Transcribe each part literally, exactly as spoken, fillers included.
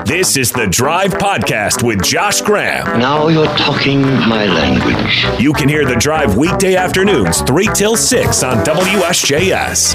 This is the Drive Podcast with Josh Graham. Now you're talking my language. You can hear the Drive weekday afternoons, three till six on W S J S.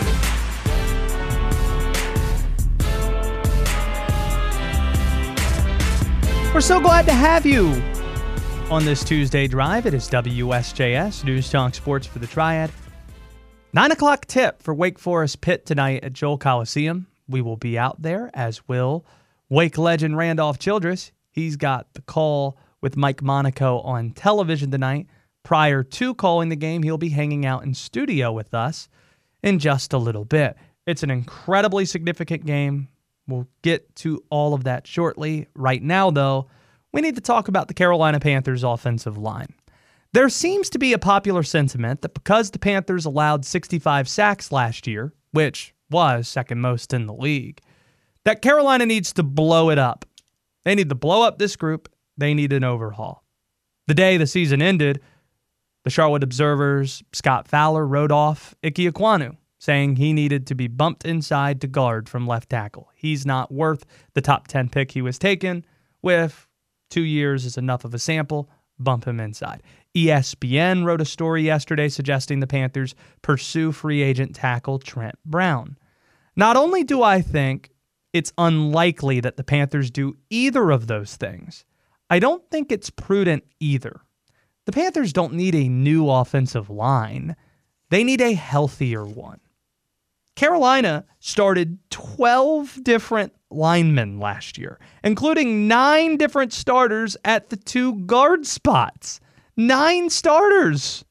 We're so glad to have you on this Tuesday Drive. It is W S J S, News Talk Sports for the Triad. Nine o'clock tip for Wake Forest Pitt tonight at Joel Coliseum. We will be out there, as will Wake legend Randolph Childress. He's got the call with Mike Monaco on television tonight. Prior to calling the game, he'll be hanging out in studio with us in just a little bit. It's an incredibly significant game. We'll get to all of that shortly. Right now, though, we need to talk about the Carolina Panthers offensive line. There seems to be a popular sentiment that because the Panthers allowed sixty-five sacks last year, which was second most in the league, that Carolina needs to blow it up. They need to blow up this group. They need an overhaul. The day the season ended, the Charlotte Observer's Scott Fowler wrote off Ike Ekwonu, saying he needed to be bumped inside to guard from left tackle. He's not worth the top ten pick he was taken with. Two years is enough of a sample. Bump him inside. E S P N wrote a story yesterday suggesting the Panthers pursue free agent tackle Trent Brown. Not only do I think it's unlikely that the Panthers do either of those things, I don't think it's prudent either. The Panthers don't need a new offensive line. They need a healthier one. Carolina started twelve different linemen last year, including nine different starters at the two guard spots. Nine starters.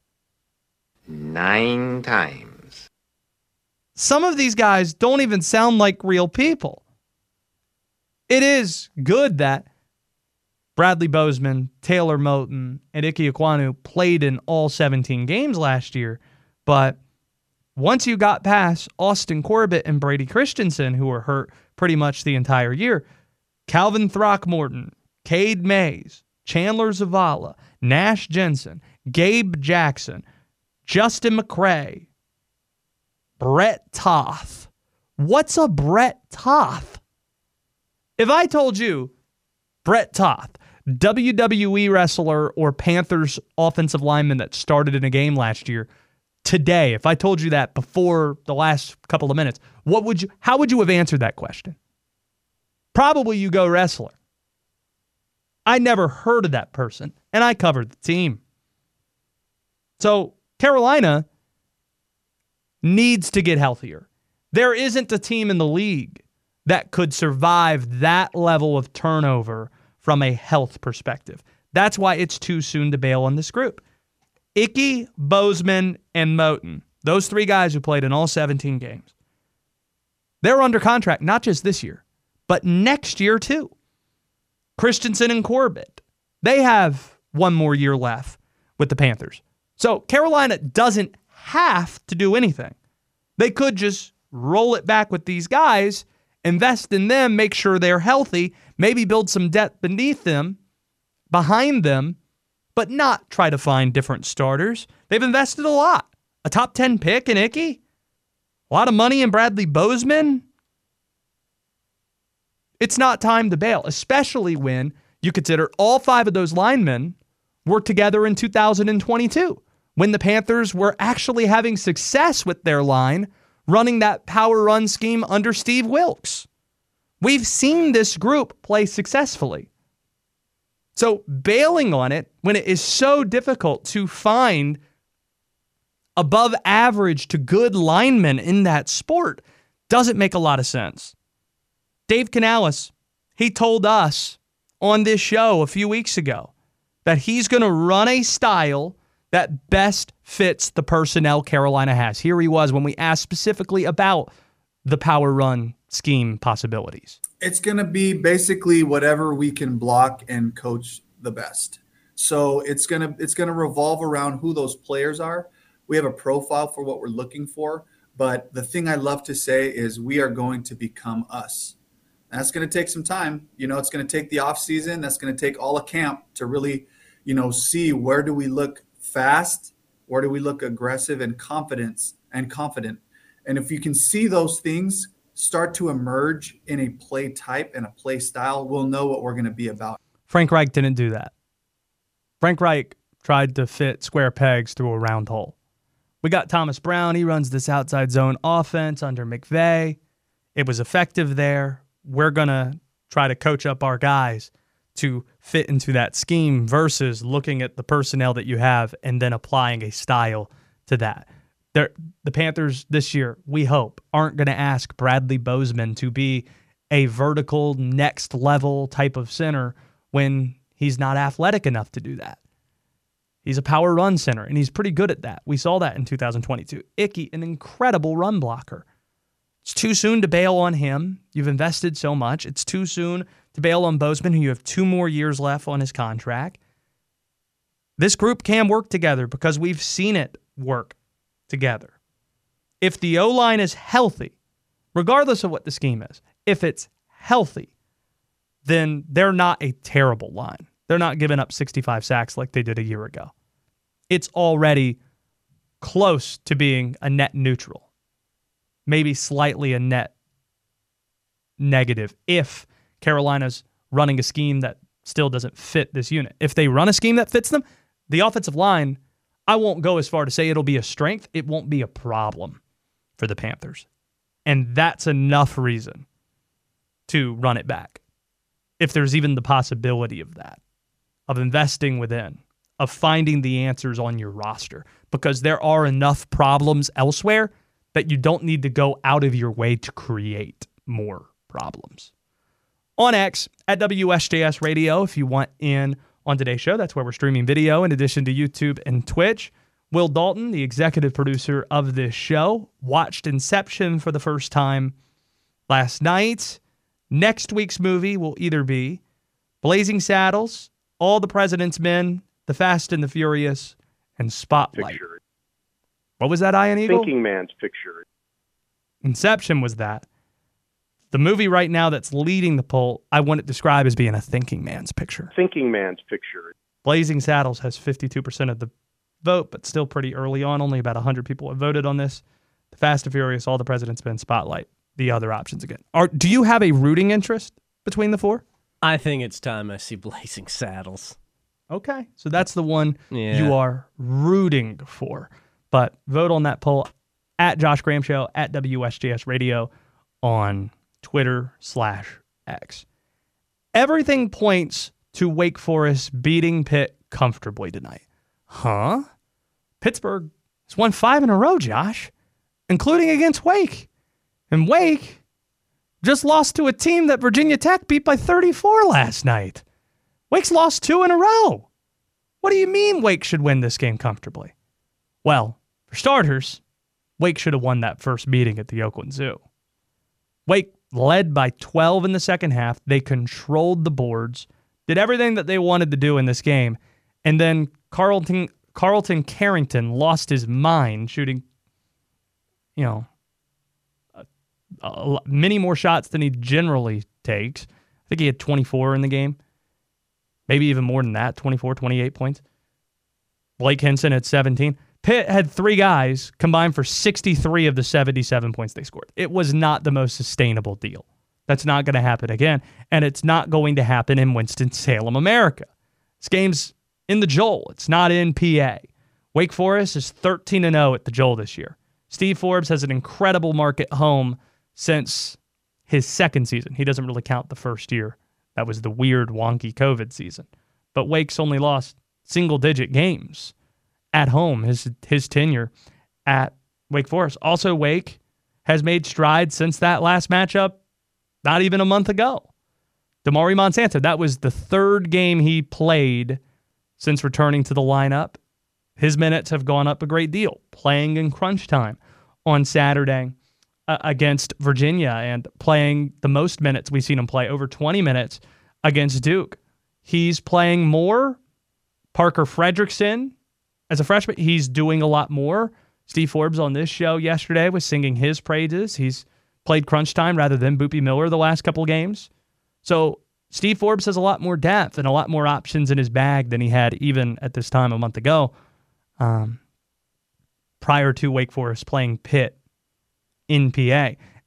Nine times. Some of these guys don't even sound like real people. It is good that Bradley Bozeman, Taylor Moton, and Ike Ekwonu played in all seventeen games last year, but once you got past Austin Corbett and Brady Christensen, who were hurt pretty much the entire year, Calvin Throckmorton, Cade Mays, Chandler Zavala, Nash Jensen, Gabe Jackson, Justin McCray, Brett Toth. What's a Brett Toth? If I told you Brett Toth, W W E wrestler or Panthers offensive lineman that started in a game last year, today, if I told you that before the last couple of minutes, what would you? How would you have answered that question? Probably you go wrestler. I never heard of that person, and I covered the team. So Carolina needs to get healthier. There isn't a team in the league that could survive that level of turnover from a health perspective. That's why it's too soon to bail on this group. Ike, Bozeman, and Moton, those three guys who played in all seventeen games, they're under contract not just this year, but next year too. Christensen and Corbett, they have one more year left with the Panthers. So Carolina doesn't have to do anything. They could just roll it back with these guys, invest in them, make sure they're healthy, maybe build some depth beneath them, behind them, but not try to find different starters. They've invested a lot. A top ten pick in Ike, a lot of money in Bradley Bozeman. It's not time to bail, especially when you consider all five of those linemen were together in two thousand twenty-two, when the Panthers were actually having success with their line, running that power run scheme under Steve Wilks. We've seen this group play successfully. So bailing on it when it is so difficult to find above average to good linemen in that sport doesn't make a lot of sense. Dave Canales, he told us on this show a few weeks ago that he's going to run a style that best fits the personnel Carolina has. Here he was when we asked specifically about the power run scheme possibilities. It's going to be basically whatever we can block and coach the best. So it's going to it's going to revolve around who those players are. We have a profile for what we're looking for, but the thing I love to say is we are going to become us. And that's going to take some time. You know, it's going to take the off season. That's going to take all of camp to really, you know, see where do we look fast, where do we look aggressive and confidence and confident. And if you can see those things start to emerge in a play type and a play style, we'll know what we're going to be about. Frank Reich didn't do that. Frank Reich tried to fit square pegs through a round hole. We got Thomas Brown. He runs this outside zone offense under McVay. It was effective there. We're going to try to coach up our guys to fit into that scheme versus looking at the personnel that you have and then applying a style to that. They're, the Panthers this year, we hope, aren't going to ask Bradley Bozeman to be a vertical, next-level type of center when he's not athletic enough to do that. He's a power run center, and he's pretty good at that. We saw that in two thousand twenty-two. Icky, an incredible run blocker. It's too soon to bail on him. You've invested so much. It's too soon to bail on Bozeman, who you have two more years left on his contract. This group can work together because we've seen it work together. If the O-line is healthy, regardless of what the scheme is, if it's healthy, then they're not a terrible line. They're not giving up sixty-five sacks like they did a year ago. It's already close to being a net neutral, maybe slightly a net negative if Carolina's running a scheme that still doesn't fit this unit. If they run a scheme that fits them, the offensive line, I won't go as far to say it'll be a strength. It won't be a problem for the Panthers. And that's enough reason to run it back. If there's even the possibility of that, of investing within, of finding the answers on your roster, because there are enough problems elsewhere that you don't need to go out of your way to create more problems. On X, at W S J S Radio, if you want in on today's show, that's where we're streaming video in addition to YouTube and Twitch. Will Dalton, the executive producer of this show, watched Inception for the first time last night. Next week's movie will either be Blazing Saddles, All the President's Men, The Fast and the Furious, and Spotlight. Picture. What was that, Ian Eagle? Thinking Man's Picture. Inception was that. The movie right now that's leading the poll, I want it described as being a thinking man's picture. Thinking Man's Picture. Blazing Saddles has fifty-two percent of the vote, but still pretty early on. Only about one hundred people have voted on this. The Fast and Furious, All the President's Men, Spotlight. The other options again. Are do you have a rooting interest between the four? I think it's time I see Blazing Saddles. Okay, so that's the one Yeah. you are rooting for. But vote on that poll at Josh Graham Show, at W S J S Radio on Twitter slash X. Everything points to Wake Forest beating Pitt comfortably tonight. Huh? Pittsburgh has won five in a row, Josh, including against Wake. And Wake just lost to a team that Virginia Tech beat by thirty-four last night. Wake's lost two in a row. What do you mean Wake should win this game comfortably? Well, for starters, Wake should have won that first meeting at the Oakland Zoo. Wake led by twelve in the second half. They controlled the boards, did everything that they wanted to do in this game, and then Carlton Carlton Carrington lost his mind shooting, you know, a, a, many more shots than he generally takes. I think he had twenty-four in the game. Maybe even more than that, twenty-four, twenty-eight points. Blake Henson had seventeen. Pitt had three guys combined for sixty-three of the seventy-seven points they scored. It was not the most sustainable deal. That's not going to happen again, and it's not going to happen in Winston-Salem, America. This game's in the Joel. It's not in P A. Wake Forest is thirteen and oh at the Joel this year. Steve Forbes has an incredible mark at home since his second season. He doesn't really count the first year. That was the weird, wonky COVID season. But Wake's only lost single-digit games at home, his his tenure at Wake Forest. Also, Wake has made strides since that last matchup not even a month ago. Damari Monsanto, that was the third game he played since returning to the lineup. His minutes have gone up a great deal, playing in crunch time on Saturday uh, against Virginia and playing the most minutes we've seen him play, over twenty minutes against Duke. He's playing more. Parker Fredrickson, as a freshman, he's doing a lot more. Steve Forbes on this show yesterday was singing his praises. He's played crunch time rather than Boopy Miller the last couple games. So Steve Forbes has a lot more depth and a lot more options in his bag than he had even at this time a month ago, um, prior to Wake Forest playing Pitt in P A.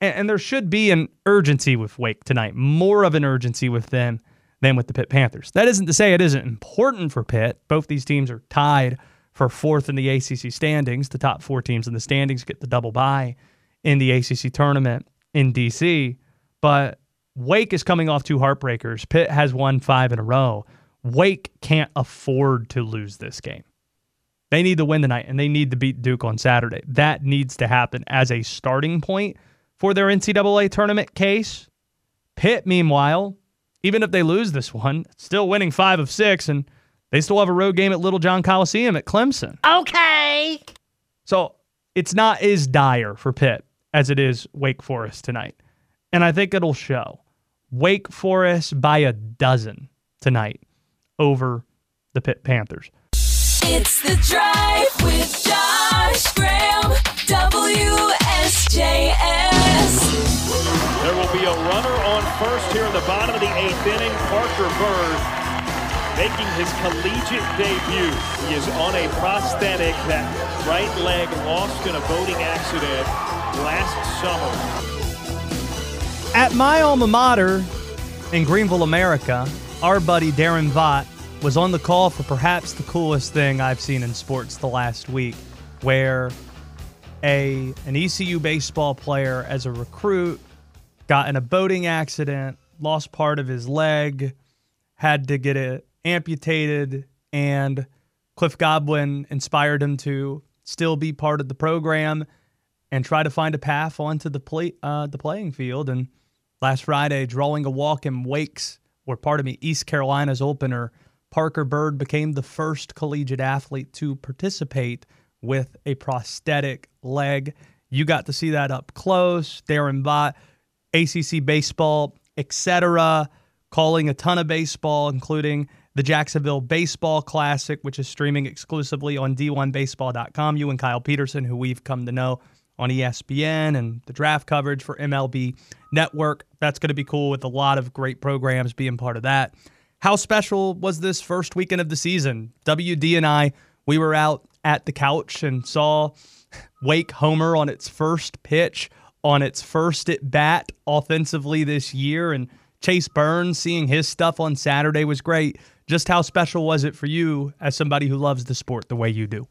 And, and there should be an urgency with Wake tonight, more of an urgency with them than with the Pitt Panthers. That isn't to say it isn't important for Pitt. Both these teams are tied for fourth in the A C C standings. The top four teams in the standings get the double bye in the A C C tournament in D C. But Wake is coming off two heartbreakers. Pitt has won five in a row. Wake can't afford to lose this game. They need to win tonight, and they need to beat Duke on Saturday. That needs to happen as a starting point for their N C double A tournament case. Pitt, meanwhile, even if they lose this one, still winning five of six, and they still have a road game at Little John Coliseum at Clemson. Okay. So it's not as dire for Pitt as it is Wake Forest tonight. And I think it'll show. Wake Forest by a dozen tonight over the Pitt Panthers. It's The Drive with Josh Graham, W S J S. There will be a runner on first here in the bottom of the eighth inning. Parker Bird making his collegiate debut. He is on a prosthetic that right leg lost in a boating accident last summer. At my alma mater in Greenville, America, our buddy Darren Vaught was on the call for perhaps the coolest thing I've seen in sports the last week, where a an E C U baseball player as a recruit got in a boating accident, lost part of his leg, had to get it amputated, and Cliff Godwin inspired him to still be part of the program and try to find a path onto the play, uh, the playing field. And last Friday, drawing a walk in Wake's, or pardon me, East Carolina's opener, Parker Bird became the first collegiate athlete to participate with a prosthetic leg. You got to see that up close. Darren Vaught, A C C baseball, et cetera, calling a ton of baseball, including the Jacksonville Baseball Classic, which is streaming exclusively on D one baseball dot com. You and Kyle Peterson, who we've come to know on E S P N, and the draft coverage for M L B Network. That's going to be cool with a lot of great programs being part of that. How special was this first weekend of the season? W D and I, we were out at the couch and saw Wake homer on its first pitch, on its first at bat offensively this year, and Chase Burns, seeing his stuff on Saturday was great. Just how special was it for you as somebody who loves the sport the way you do?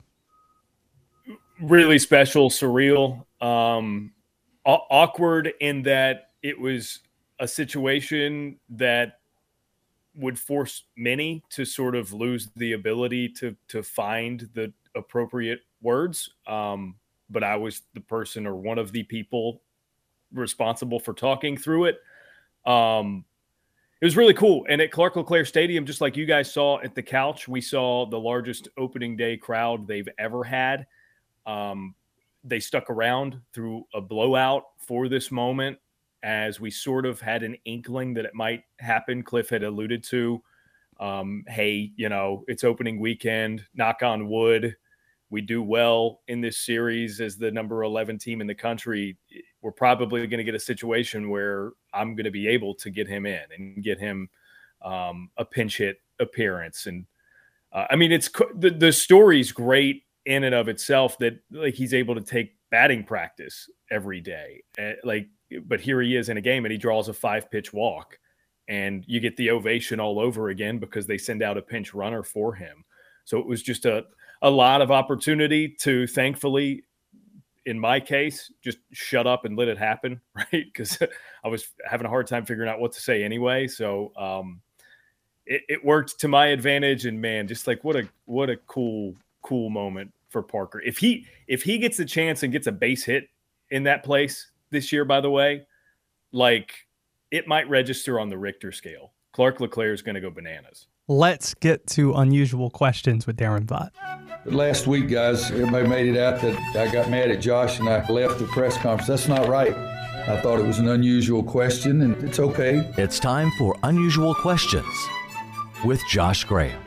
Really special, surreal, um, aw- awkward in that it was a situation that would force many to sort of lose the ability to to find the appropriate words. Um, but I was the person or one of the people responsible for talking through it. Um, it was really cool. And at Clark LeClaire Stadium, just like you guys saw at the couch, we saw the largest opening day crowd they've ever had. Um, they stuck around through a blowout for this moment, as we sort of had an inkling that it might happen. Cliff had alluded to, um, hey, you know, it's opening weekend, knock on wood, we do well in this series as the number eleven team in the country. We're probably going to get a situation where I'm going to be able to get him in and get him um, a pinch hit appearance. And uh, I mean, it's the, the story's great in and of itself, that like he's able to take batting practice every day. Uh, like, but here he is in a game and he draws a five pitch walk, and you get the ovation all over again because they send out a pinch runner for him. So it was just a, a lot of opportunity to, thankfully, in my case, just shut up and let it happen, right? Because I was having a hard time figuring out what to say anyway. So um, it, it worked to my advantage. And man, just like what a what a cool, cool moment for Parker. If he if he gets the chance and gets a base hit in that place this year, by the way, like it might register on the Richter scale. Clark LeClaire is going to go bananas. Let's get to unusual questions with Darren Vaught. Last week, guys, everybody made it out that I got mad at Josh and I left the press conference. That's not right. I thought it was an unusual question, and it's okay. It's time for Unusual Questions with Josh Graham.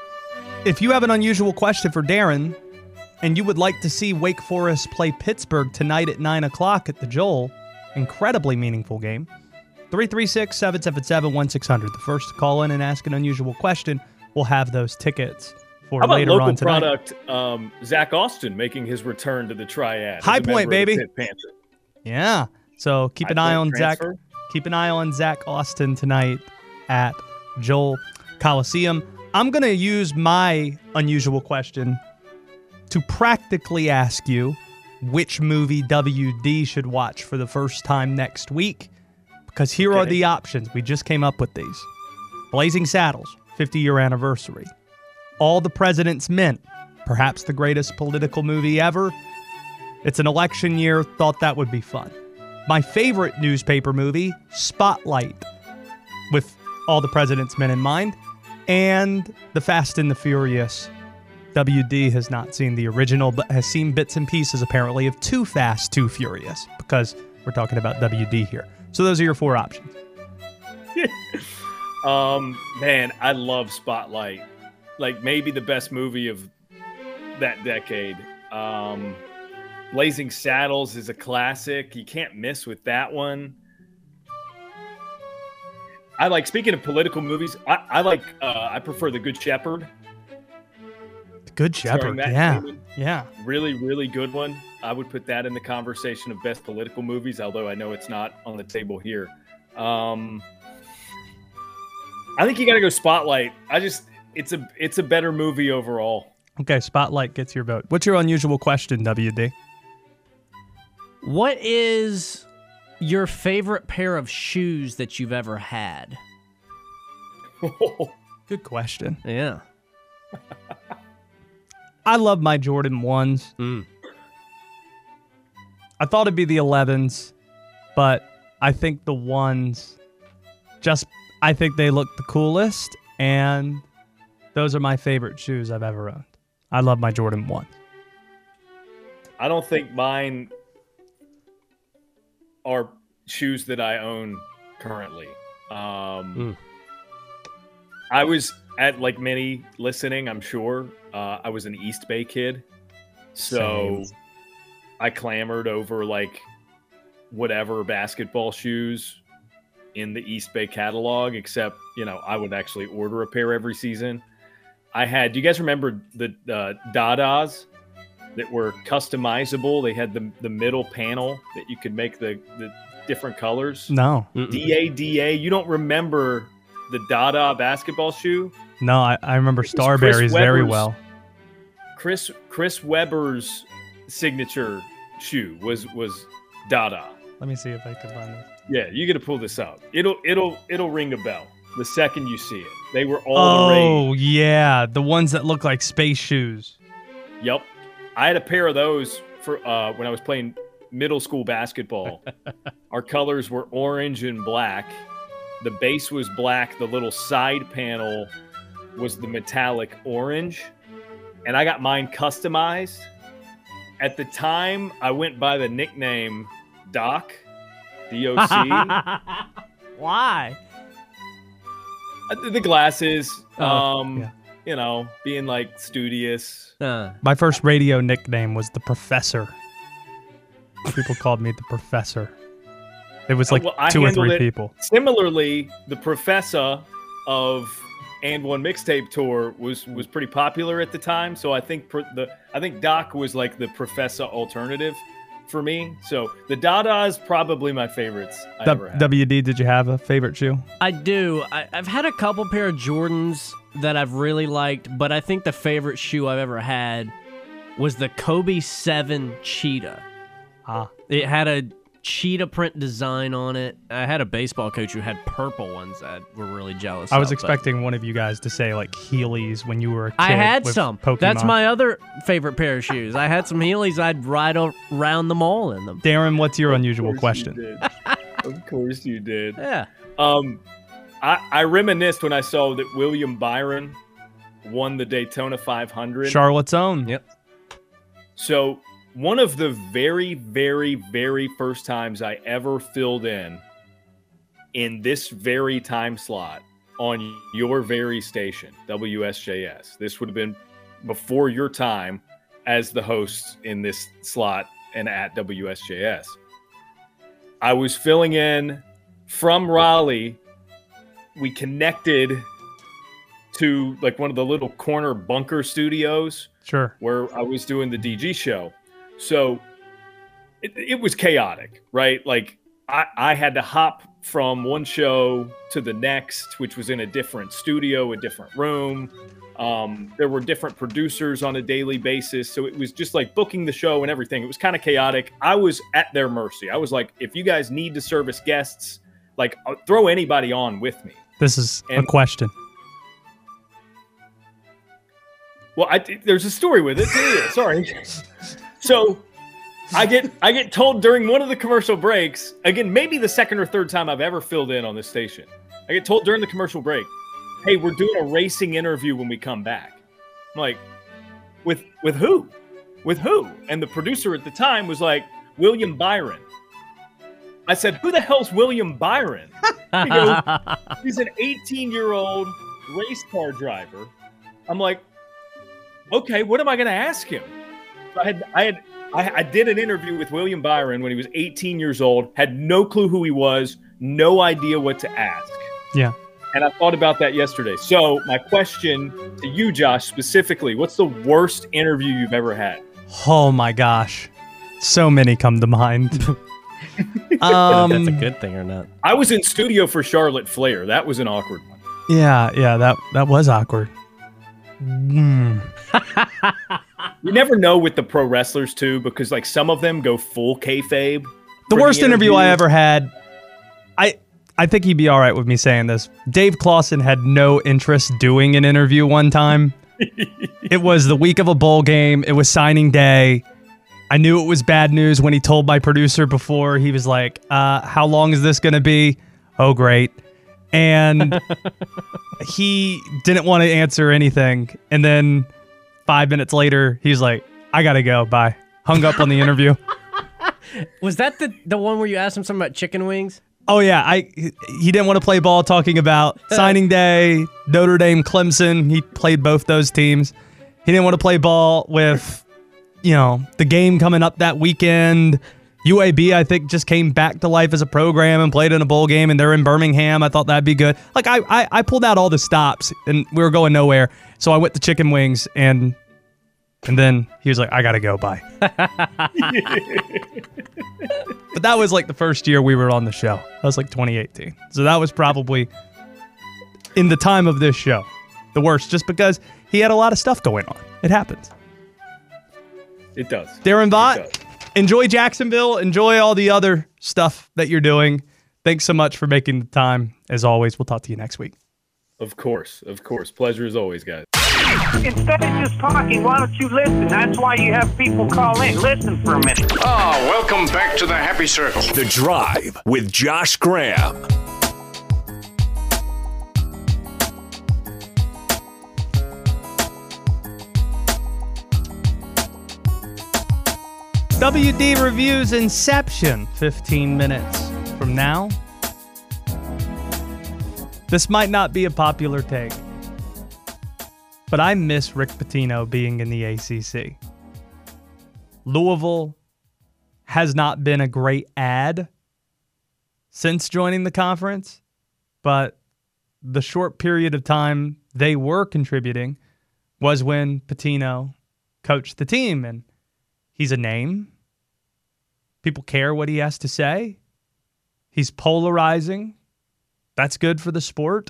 If you have an unusual question for Darren, and you would like to see Wake Forest play Pittsburgh tonight at nine o'clock at the Joel, incredibly meaningful game, three three six, seven seven seven, one six zero zero. The first to call in and ask an unusual question will have those tickets for How about later local on tonight. Product, um, Zach Austin making his return to the Triad. High Point, baby. Panther. Yeah. So keep an High eye point on Zach. transfer? Keep an eye on Zach Austin tonight at Joel Coliseum. I'm going to use my unusual question to practically ask you which movie W D should watch for the first time next week, because here Okay. are the options. We just came up with these. Blazing Saddles, fifty-year anniversary. All the President's Men, perhaps the greatest political movie ever. It's an election year, thought that would be fun. My favorite newspaper movie, Spotlight, with All the President's Men in mind, and The Fast and the Furious. W D has not seen the original, but has seen bits and pieces, apparently, of Too Fast, Too Furious, because we're talking about W D here. So those are your four options. Um, man, I love Spotlight. Like maybe the best movie of that decade. Um, Blazing Saddles is a classic. You can't miss with that one. I like, speaking of political movies, I, I like, uh, I prefer The Good Shepherd. The Good Starring Shepherd, Matt yeah. Damon. Yeah. Really, really good one. I would put that in the conversation of best political movies, although I know it's not on the table here. Um, I think you got to go Spotlight. I just, it's a, it's a better movie overall. Okay, Spotlight gets your vote. What's your unusual question, W D? What is your favorite pair of shoes that you've ever had? Good question. Yeah. I love my Jordan ones. Mm. I thought it'd be the elevens, but I think the ones just, I think they look the coolest, and those are my favorite shoes I've ever owned. I love my Jordan ones. I don't think mine are shoes that I own currently. Um, Mm. I was at, like many listening, I'm sure, uh, I was an East Bay kid. So Same. I clamored over like whatever basketball shoes in the East Bay catalog, except, you know, I would actually order a pair every season. I had, do you guys remember the uh, Dadas that were customizable? They had the the middle panel that you could make the, the different colors. No. D A D A. You don't remember the Dada basketball shoe? No, I, I remember It was Chris Starberries very Webber's- well. Chris Chris Webber's signature shoe was was Dada. Let me see if I can find this. Yeah, you got to pull this up. It'll it'll it'll ring a bell the second you see it. They were all the rage. Oh, yeah. The ones that look like space shoes. Yep. I had a pair of those for uh, when I was playing middle school basketball. Our colors were orange and black. The base was black. The little side panel was the metallic orange. And I got mine customized. At the time, I went by the nickname Doc, D O C. Why? Uh, The glasses, Oh, um, yeah. you know, being like studious. Uh, My first radio nickname was the Professor. People called me the Professor. It was Uh, like well, I two or handled three it- people. Similarly, the Professor of And One Mixtape Tour was was pretty popular at the time. So I think pro- the I think Doc was like the Professor alternative for me. So the Dada is probably my favorites I ever W- had. W D, did you have a favorite shoe? I do. I, I've had a couple pair of Jordans that I've really liked, but I think the favorite shoe I've ever had was the Kobe seven Cheetah. Ah. It had a cheetah print design on it. I had a baseball coach who had purple ones that were really jealous I was of, but expecting one of you guys to say like Heelys when you were a kid. I had with some. Pokemon. That's my other favorite pair of shoes. I had some Heelys. I'd ride a- around the mall in them. Darren, what's your unusual Of course you question? did. Of course you did. Yeah. Um, I, I reminisced when I saw that William Byron won the Daytona five hundred. Charlotte's own. Yep. So one of the very, very, very first times I ever filled in in this very time slot on your very station, W S J S. This would have been before your time as the host in this slot and at W S J S. I was filling in from Raleigh. We connected to like one of the little corner bunker studios Sure. where I was doing the D G show. So it, it was chaotic, right? Like I, I had to hop from one show to the next, which was in a different studio, a different room. Um, there were different producers on a daily basis. So it was just like booking the show and everything. It was kind of chaotic. I was at their mercy. I was like, if you guys need to service guests, like I'll throw anybody on with me. This is and, a question. Well, I, there's a story with it. Yeah, sorry. So I get I get told during one of the commercial breaks, again, maybe the second or third time I've ever filled in on this station. I get told during the commercial break, hey, we're doing a racing interview when we come back. I'm like, with with who? With who? And the producer at the time was like, William Byron. I said, who the hell's William Byron? He goes, he's an eighteen-year-old race car driver. I'm like, okay, what am I going to ask him? So I had, I had, I, I did an interview with William Byron when he was eighteen years old. Had no clue who he was, no idea what to ask. Yeah. And I thought about that yesterday. So my question to you, Josh, specifically, what's the worst interview you've ever had? Oh my gosh, so many come to mind. um, if that's a good thing or not. I was in studio for Charlotte Flair. That was an awkward one. Yeah, yeah, that that was awkward. Mm. You never know with the pro wrestlers too, because like some of them go full kayfabe. The worst the interview. interview I ever had, I I think he'd be all right with me saying this. Dave Clawson had no interest doing an interview one time. It was the week of a bowl game. It was signing day. I knew it was bad news when he told my producer before. He was like, uh, how long is this going to be? Oh, great. And he didn't want to answer anything. And then five minutes later, he's like, I got to go. Bye. Hung up on the interview. Was that the, the one where you asked him something about chicken wings? Oh, yeah. I He didn't want to play ball talking about signing day, Notre Dame, Clemson. He played both those teams. He didn't want to play ball with, you know, the game coming up that weekend. U A B, I think, just came back to life as a program and played in a bowl game, and they're in Birmingham. I thought that'd be good. Like, I, I, I pulled out all the stops, and we were going nowhere. So I went to chicken wings, and and then he was like, I got to go. Bye. But that was like the first year we were on the show. That was like twenty eighteen. So that was probably, in the time of this show, the worst, just because he had a lot of stuff going on. It happens. It does. Darren Vaught, enjoy Jacksonville. Enjoy all the other stuff that you're doing. Thanks so much for making the time. As always, we'll talk to you next week. Of course. Of course. Pleasure as always, guys. Instead of just talking, why don't you listen? That's why you have people call in. Listen for a minute. Ah, oh, welcome back to the happy circle. The Drive with Josh Graham. W D Reviews Inception, fifteen minutes from now. This might not be a popular take, but I miss Rick Pitino being in the A C C. Louisville has not been a great ad since joining the conference, but the short period of time they were contributing was when Pitino coached the team, and he's a name. People care what he has to say. He's polarizing. That's good for the sport.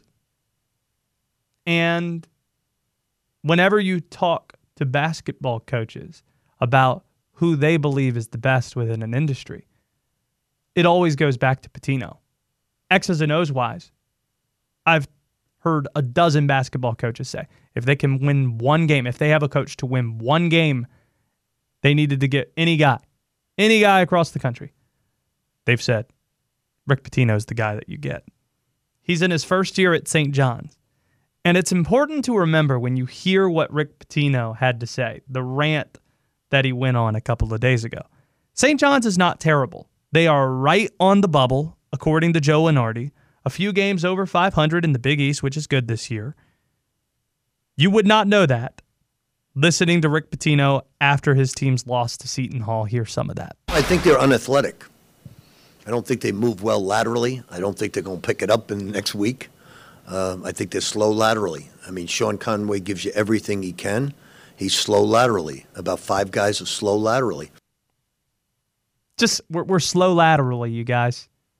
And whenever you talk to basketball coaches about who they believe is the best within an industry, it always goes back to Pitino. X's and O's wise, I've heard a dozen basketball coaches say if they can win one game, if they have a coach to win one game, they needed to get any guy, any guy across the country. They've said, Rick Pitino is the guy that you get. He's in his first year at Saint John's. And it's important to remember when you hear what Rick Pitino had to say, the rant that he went on a couple of days ago. Saint John's is not terrible. They are right on the bubble, according to Joe Lenardi. A few games over five hundred in the Big East, which is good this year. You would not know that listening to Rick Pitino after his team's loss to Seton Hall. Hear some of that. I think they're unathletic. I don't think they move well laterally. I don't think they're going to pick it up in the next week. Um, I think they're slow laterally. I mean, Sean Conway gives you everything he can. He's slow laterally. About five guys are slow laterally. Just, we're, we're slow laterally, you guys.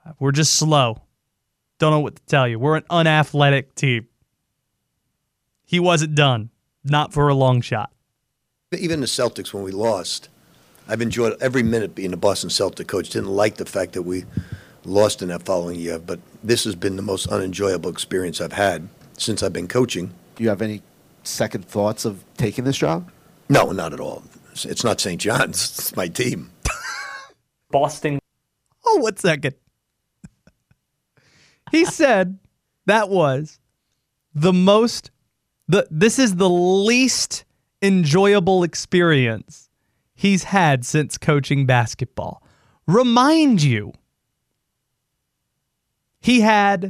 We're just slow. Don't know what to tell you. We're an unathletic team. He wasn't done. Not for a long shot. Even the Celtics, when we lost, I've enjoyed every minute being a Boston Celtic coach. Didn't like the fact that we lost in that following year, but this has been the most unenjoyable experience I've had since I've been coaching. Do you have any second thoughts of taking this job? No, not at all. It's not Saint John's. It's my team. Boston. Oh, one second. He said that was the most, the this is the least enjoyable experience he's had since coaching basketball. Remind you, he had,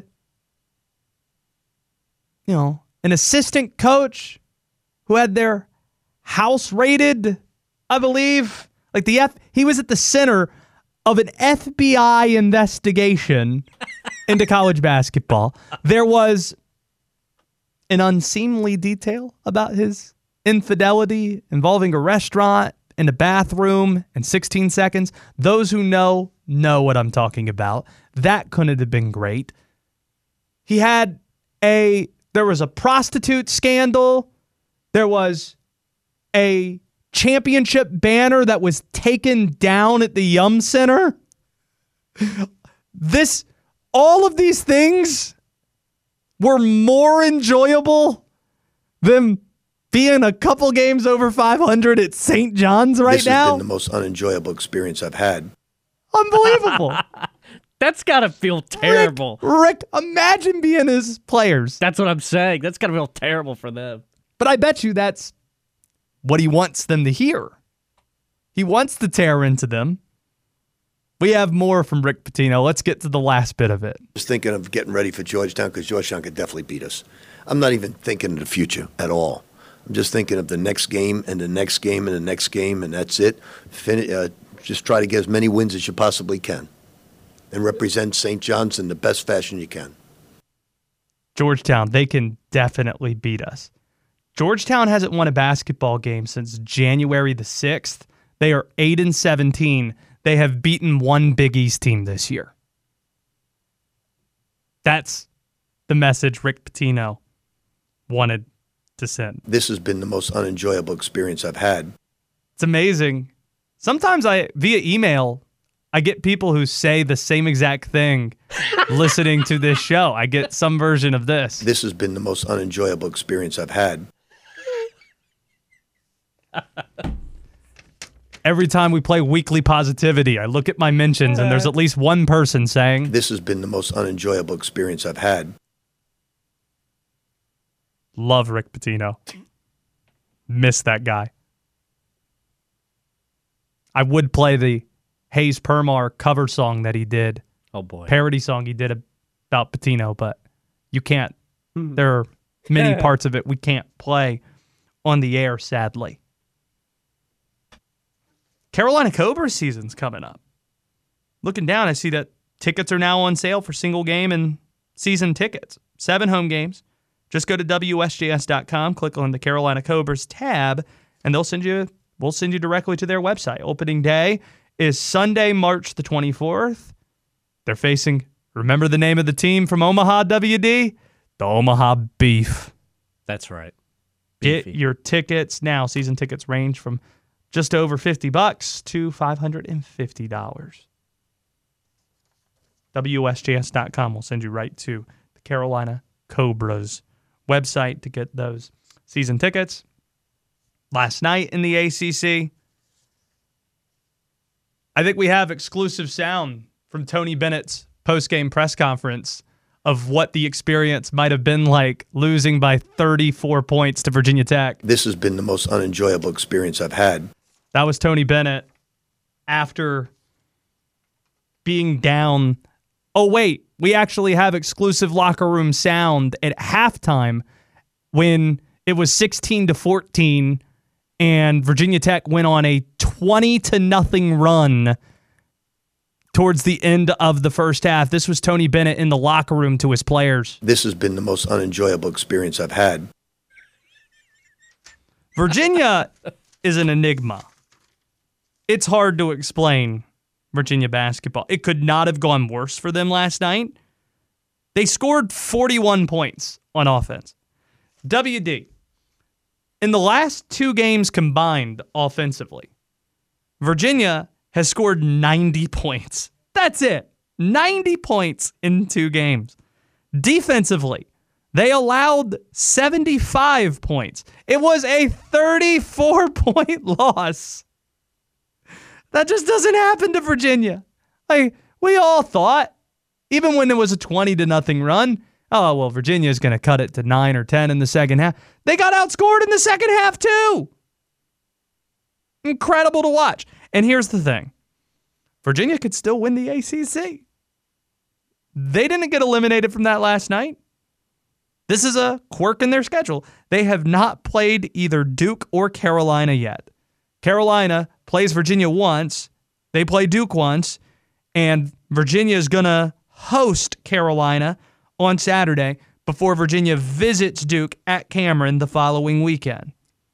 you know, an assistant coach who had their house raided, I believe. Like the F, he was at the center of an F B I investigation into college basketball. There was an unseemly detail about his infidelity involving a restaurant and a bathroom and sixteen seconds. Those who know, know what I'm talking about. That couldn't have been great. He had a, there was a prostitute scandal. There was a championship banner that was taken down at the Yum Center. This, all of these things were more enjoyable than being a couple games over five hundred at Saint John's right this now. This has been the most unenjoyable experience I've had. Unbelievable. That's got to feel terrible. Rick, Rick, imagine being his players. That's what I'm saying. That's got to feel terrible for them. But I bet you that's what he wants them to hear. He wants to tear into them. We have more from Rick Pitino. Let's get to the last bit of it. Just thinking of getting ready for Georgetown because Georgetown could definitely beat us. I'm not even thinking of the future at all. I'm just thinking of the next game and the next game and the next game, and that's it. Fin- uh, just try to get as many wins as you possibly can and represent Saint John's in the best fashion you can. Georgetown, they can definitely beat us. Georgetown hasn't won a basketball game since January the sixth. They are eight and seventeen. They have beaten one Big East team this year. That's the message Rick Pitino wanted to send. This has been the most unenjoyable experience I've had. It's amazing. Sometimes I, via email, I get people who say the same exact thing listening to this show. I get some version of this. This has been the most unenjoyable experience I've had. Every time we play Weekly Positivity, I look at my mentions and there's at least one person saying, this has been the most unenjoyable experience I've had. Love Rick Pitino. Miss that guy. I would play the Hayes Permar cover song that he did. Oh, boy. Parody song he did about Pitino, but you can't. There are many parts of it we can't play on the air, sadly. Carolina Cobra season's coming up. Looking down, I see that tickets are now on sale for single game and season tickets. Seven home games. Just go to W S J S dot com, click on the Carolina Cobras tab, and they'll send you, we'll send you directly to their website. Opening day is Sunday, March the twenty-fourth. They're facing, remember the name of the team from Omaha W D? The Omaha Beef. That's right. Get your tickets now. Season tickets range from just over fifty bucks to five hundred fifty dollars. W S J S dot com will send you right to the Carolina Cobras website to get those season tickets. Last night in the A C C, I think we have exclusive sound from Tony Bennett's post-game press conference of what the experience might have been like losing by thirty-four points to Virginia Tech. This has been the most unenjoyable experience I've had. That was Tony Bennett after being down. Oh, wait, we actually have exclusive locker room sound at halftime when it was sixteen to fourteen and Virginia Tech went on a twenty to nothing run towards the end of the first half. This was Tony Bennett in the locker room to his players. This has been the most unenjoyable experience I've had. Virginia is an enigma. It's hard to explain Virginia basketball. It could not have gone worse for them last night. They scored forty-one points on offense. W D, in the last two games combined offensively, Virginia has scored ninety points. That's it. ninety points in two games. Defensively, they allowed seventy-five points. It was a thirty-four point loss. That just doesn't happen to Virginia. Like, we all thought, even when it was a twenty to nothing run, oh, well, Virginia's going to cut it to nine or ten in the second half. They got outscored in the second half, too. Incredible to watch. And here's the thing. Virginia could still win the A C C. They didn't get eliminated from that last night. This is a quirk in their schedule. They have not played either Duke or Carolina yet. Carolina plays Virginia once. They play Duke once. And Virginia is going to host Carolina on Saturday before Virginia visits Duke at Cameron the following weekend.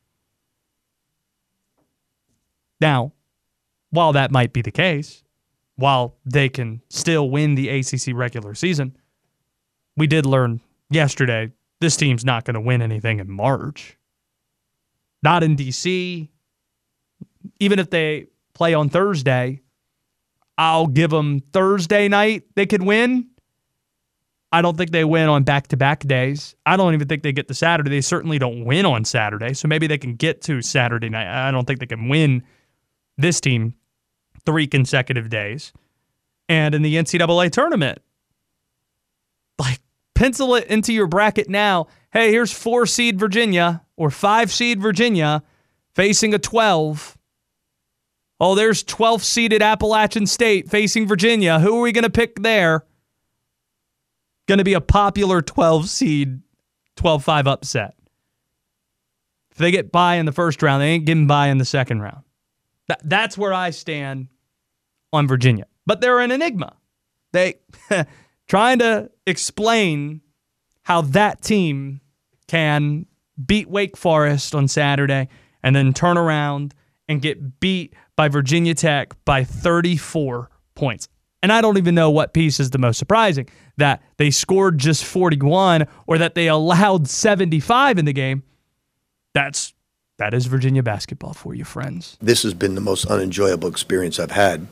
Now, while that might be the case, while they can still win the A C C regular season, we did learn yesterday this team's not going to win anything in March. Not in D C. Even if they play on Thursday, I'll give them Thursday night they could win. I don't think they win on back-to-back days. I don't even think they get to Saturday. They certainly don't win on Saturday, so maybe they can get to Saturday night. I don't think they can win this team three consecutive days. And in the N C double A tournament, like, pencil it into your bracket now. Hey, here's four-seed Virginia or five-seed Virginia facing a twelve. Oh, there's twelfth-seeded Appalachian State facing Virginia. Who are we going to pick there? Going to be a popular twelve-seed, twelve five upset. If they get by in the first round, they ain't getting by in the second round. That, that's where I stand on Virginia. But they're an enigma. They trying to explain how that team can beat Wake Forest on Saturday and then turn around and get beat by Virginia Tech by thirty-four points. And I don't even know what piece is the most surprising, that they scored just forty-one or that they allowed seventy-five in the game. That's that is Virginia basketball for you, friends. This has been the most unenjoyable experience I've had.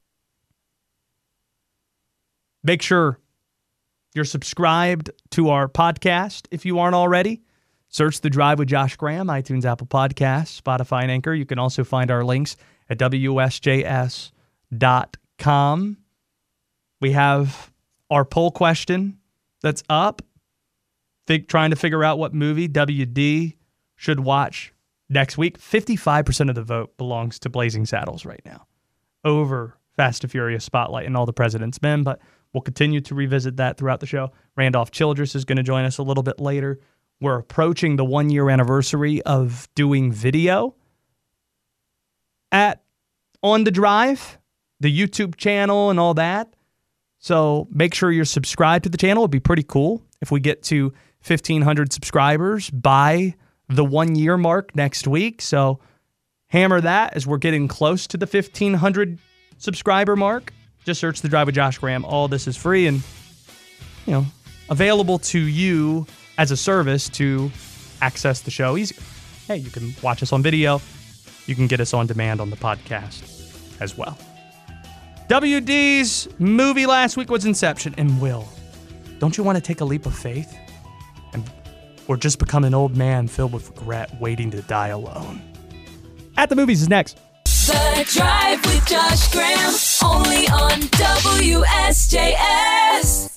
Make sure you're subscribed to our podcast if you aren't already. Search The Drive with Josh Graham, iTunes, Apple Podcasts, Spotify, and Anchor. You can also find our links at W S J S dot com. We have our poll question that's up, Fig- trying to figure out what movie W D should watch next week. fifty-five percent of the vote belongs to Blazing Saddles right now over Fast and Furious Spotlight and All the President's Men, but we'll continue to revisit that throughout the show. Randolph Childress is going to join us a little bit later. We're approaching the one-year anniversary of doing video at On the Drive, the YouTube channel and all that. So make sure you're subscribed to the channel. It'd be pretty cool if we get to fifteen hundred subscribers by the one-year mark next week. So hammer that as we're getting close to the fifteen hundred subscriber mark. Just search The Drive with Josh Graham. All this is free and, you know, available to you as a service to access the show easier. Hey, you can watch us on video. You can get us on demand on the podcast as well. W D's movie last week was Inception. And Will, don't you want to take a leap of faith? And, or just become an old man filled with regret waiting to die alone? At the Movies is next. The Drive with Josh Graham, only on W S J S.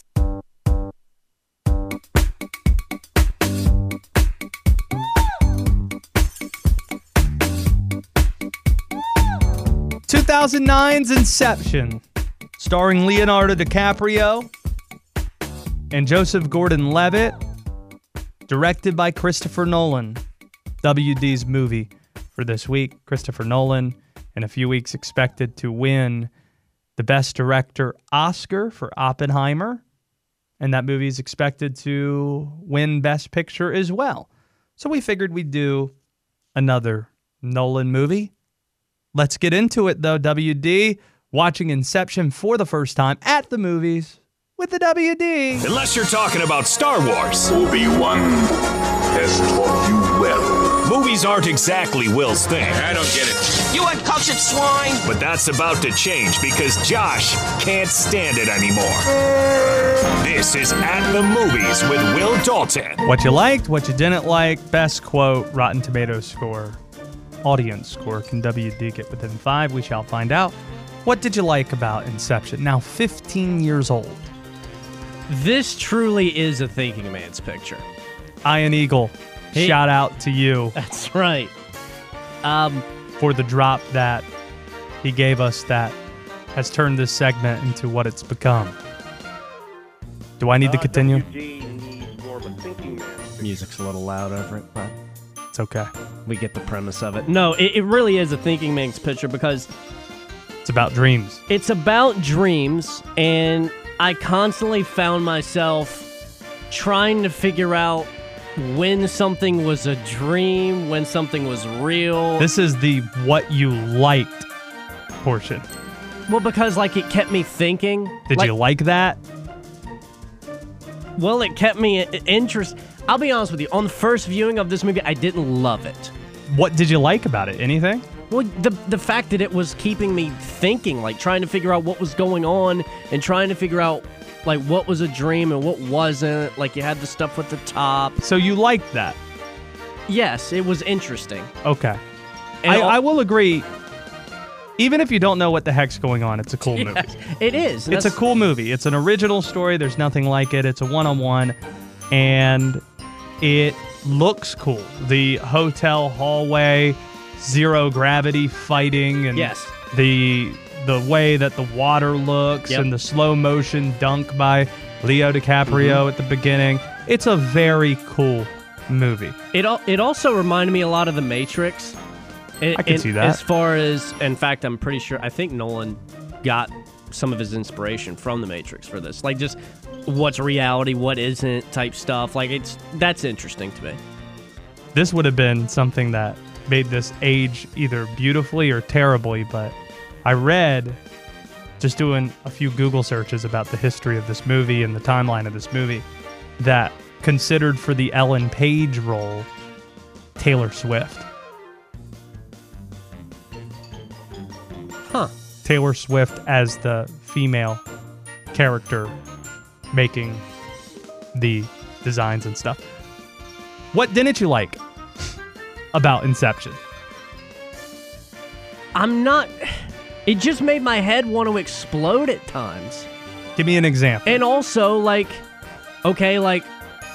two thousand nine's Inception, starring Leonardo DiCaprio and Joseph Gordon-Levitt, directed by Christopher Nolan. W D's movie for this week. Christopher Nolan, in a few weeks, expected to win the Best Director Oscar for Oppenheimer, and that movie is expected to win Best Picture as well. So we figured we'd do another Nolan movie. Let's get into it, though. W D, watching Inception for the first time at the movies with the W D. Unless you're talking about Star Wars. Obi-Wan has taught you well. Movies aren't exactly Will's thing. I don't get it. You uncultured swine! But that's about to change because Josh can't stand it anymore. This is At the Movies with Will Dalton. What you liked, what you didn't like, best quote, Rotten Tomatoes score, audience score. Can W D get within five? We shall find out. What did you like about Inception? Now fifteen years old. This truly is a thinking man's picture. Ian Eagle, Hey. shout out to you. That's right. Um, for the drop that he gave us that has turned this segment into what it's become. Do I need to continue? W D needs more of a thinking man. Music's a little loud over it, but it's okay. We get the premise of it. No, it, it really is a thinking man's picture because it's about dreams. It's about dreams, and I constantly found myself trying to figure out when something was a dream, when something was real. This is the what you liked portion. Well, because like it kept me thinking. Did like, you like that? Well, it kept me interested. I'll be honest with you. On the first viewing of this movie, I didn't love it. What did you like about it? Anything? Well, the the fact that it was keeping me thinking, like trying to figure out what was going on and trying to figure out like what was a dream and what wasn't. Like you had the stuff with the top. So you liked that? Yes, it was interesting. Okay. And I, all- I will agree. Even if you don't know what the heck's going on, it's a cool movie. Yes, it is. It's a cool movie. It's an original story. There's nothing like it. It's a one-on-one, and it looks cool. The hotel hallway, zero gravity fighting, and yes. the the way that the water looks, Yep. and the slow motion dunk by Leo DiCaprio Mhm. at the beginning. It's a very cool movie. It al- it also reminded me a lot of The Matrix. I I can see that. As far as, in fact, I'm pretty sure, I think Nolan got some of his inspiration from The Matrix for this. Like just what's reality, what isn't type stuff. Like it's that's interesting to me. This would have been something that made this age either beautifully or terribly, but I read, just doing a few Google searches about the history of this movie and the timeline of this movie, that considered for the Ellen Page role, Taylor Swift. Huh. Taylor Swift as the female character making the designs and stuff. What didn't you like about Inception? I'm not. It just made my head want to explode at times. Give me an example. And also, like, okay, like,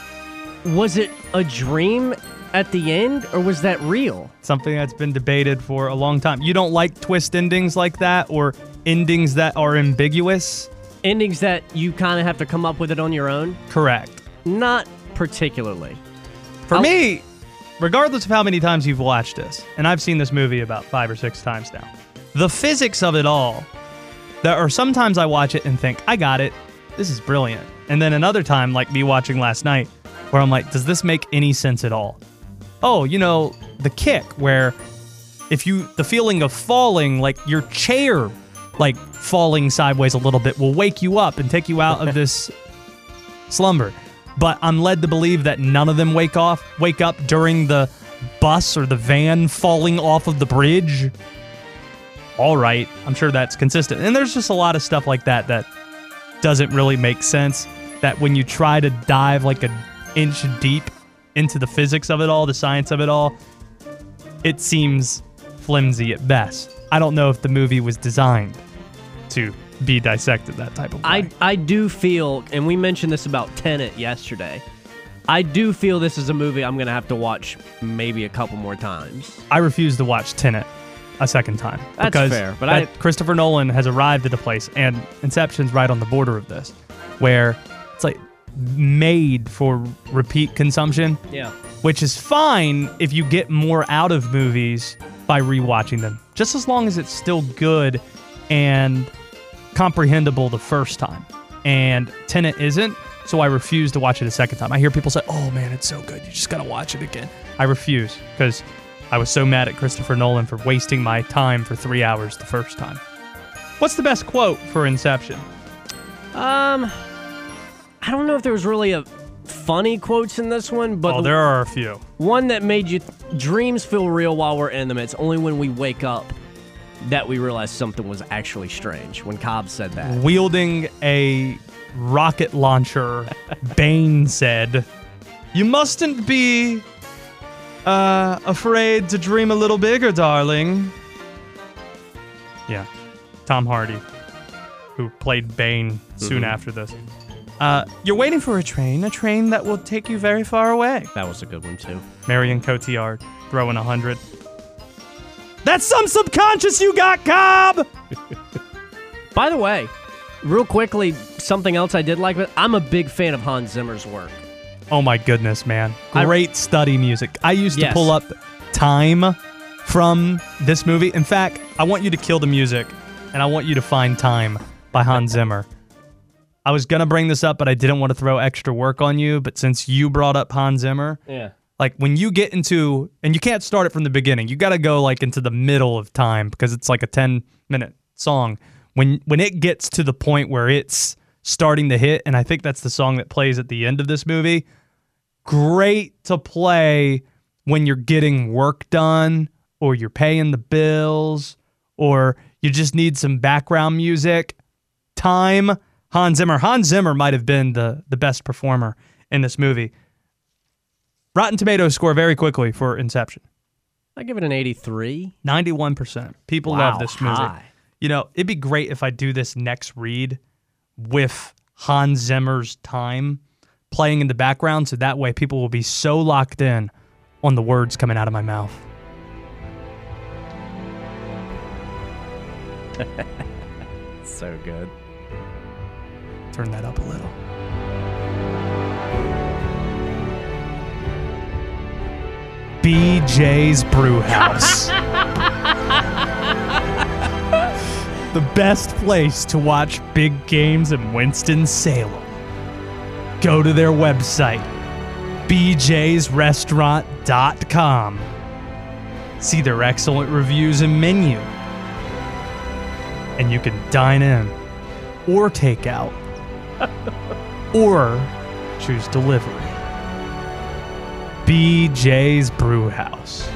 was it a dream at the end, or was that real? Something that's been debated for a long time. You don't like twist endings like that, or endings that are ambiguous? Endings that you kind of have to come up with it on your own? Correct. Not particularly. For me, regardless of how many times you've watched this, and I've seen this movie about five or six times now, the physics of it all, there are sometimes I watch it and think, I got it, this is brilliant. And then another time, like me watching last night, where I'm like, does this make any sense at all? Oh, you know, the kick, where if you, the feeling of falling, like your chair, like falling sideways a little bit, will wake you up and take you out of this slumber. But I'm led to believe that none of them wake off, wake up during the bus or the van falling off of the bridge. All right, I'm sure that's consistent. And there's just a lot of stuff like that that doesn't really make sense. That when you try to dive like an inch deep into the physics of it all, the science of it all, it seems flimsy at best. I don't know if the movie was designed to be dissected that type of way. I, I do feel, and we mentioned this about Tenet yesterday, I do feel this is a movie I'm going to have to watch maybe a couple more times. I refuse to watch Tenet a second time. That's because fair, but that I- Christopher Nolan has arrived at a place, and Inception's right on the border of this, where it's like made for repeat consumption. Yeah. Which is fine if you get more out of movies by rewatching them, just as long as it's still good and comprehensible the first time. And Tenet isn't, so I refuse to watch it a second time. I hear people say, oh man, it's so good, you just gotta watch it again. I refuse, because I was so mad at Christopher Nolan for wasting my time for three hours the first time. What's the best quote for Inception? Um, I don't know if there was really a funny quotes in this one, but Oh, there are a few. One that made you dreams feel real while we're in them. It's only when we wake up that we realize something was actually strange. When Cobb said that, Wielding a rocket launcher, Bane said, "You mustn't be uh, afraid to dream a little bigger, darling." Yeah, Tom Hardy, who played Bane soon Mhm. after this. Uh, you're waiting for a train, a train that will take you very far away. that was a good one too. Marion Cotillard throwing a hundred. That's some subconscious you got, Cobb! By the way, real quickly, something else I did like, but I'm a big fan of Hans Zimmer's work. Oh my goodness, man. I- Great study music. I used to Yes. pull up Time from this movie. In fact, I want you to kill the music, and I want you to find Time by Hans Zimmer. I was going to bring this up, but I didn't want to throw extra work on you. But since you brought up Hans Zimmer, Yeah. like when you get into, and you can't start it from the beginning, you got to go like into the middle of Time because it's like a ten minute song. When when it gets to the point where it's starting to hit, and I think that's the song that plays at the end of this movie, great to play when you're getting work done or you're paying the bills or you just need some background music. Time, Hans Zimmer. Hans Zimmer might have been the, the best performer in this movie. Rotten Tomatoes score very quickly for Inception. I give it an eighty-three. ninety-one percent. People Wow, love this music. high. You know, it'd be great if I do this next read with Hans Zimmer's Time playing in the background, so that way people will be so locked in on the words coming out of my mouth. So good. Turn that up a little. B J's Brew House. The best place to watch big games in Winston-Salem. Go to their website, b j's restaurant dot com. See their excellent reviews and menu. And you can dine in or take out or choose delivery. B J's Brew House.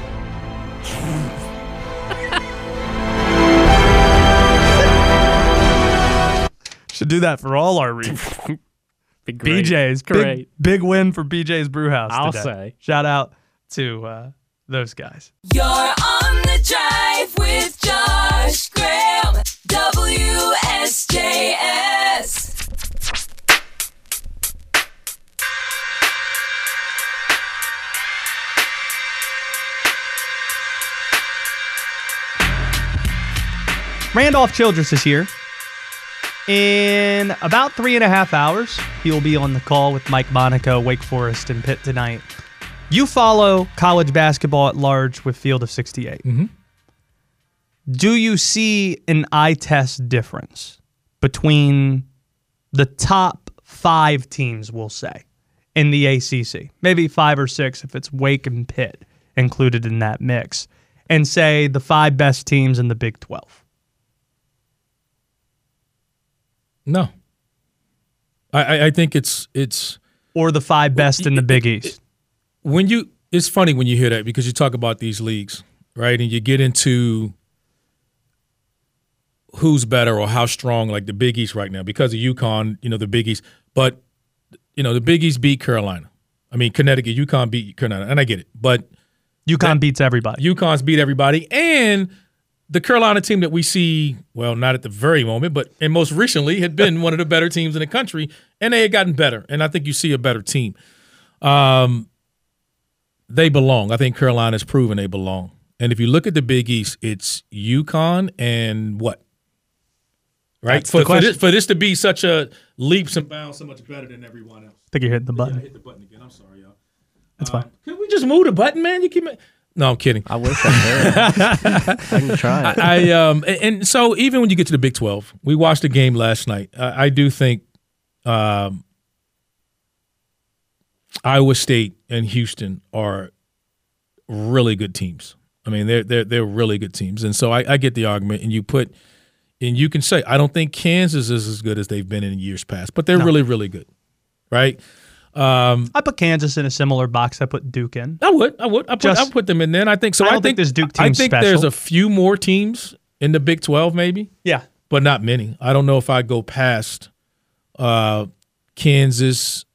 Should do that for all our reads. Be great. B J's. Great. Big, big win for B J's Brew House I'll today. say. Shout out to uh, those guys. You're on the drive with Josh Graham, W S J S. Randolph Childress is here. In about three and a half hours, he'll be on the call with Mike Monaco, Wake Forest, and Pitt tonight. You follow college basketball at large with Field of sixty-eight. Mm-hmm. Do you see an eye test difference between the top five teams, we'll say, in the A C C? Maybe five or six if it's Wake and Pitt included in that mix. And say the five best teams in the Big twelve. No. I, I, I think it's it's or the five best in the Big East. When you it's funny when you hear that because you talk about these leagues, right? And you get into who's better or how strong, like the Big East right now, because of UConn, you know, the Big East. But, you know, the Big East beat Carolina. I mean, Connecticut, UConn beat Carolina, and I get it. But UConn that, beats everybody. UConn's beat everybody. And the Carolina team that we see, well, not at the very moment, but and most recently had been one of the better teams in the country, and they had gotten better. And I think you see a better team. Um, they belong. I think Carolina's proven they belong. And if you look at the Big East, it's UConn and what? Right? That's For, the for, question. this, for this to be such a leaps and bounds so much better than everyone else. I think you're hitting the Yeah, button. I hit the button again. I'm sorry, y'all. That's Uh, fine. Can we just move the button, man? You keep it. No, I'm kidding. I wish I could. I can try it. I, I um and, and so even when you get to the Big twelve, we watched the game last night. Uh, I do think um, Iowa State and Houston are really good teams. I mean, they're they're they're really good teams, and so I, I get the argument. And you put and you can say, I don't think Kansas is as good as they've been in years past, but they're No. really, really good, right? Um, I put Kansas in a similar box I put Duke in. I would, I would, I put, Just- I put them in there. I think so. I I, don't think think this Duke I team's think special. there's a few more teams in the Big twelve, maybe. Yeah. But not many. I don't know if I'd go past uh, Kansas,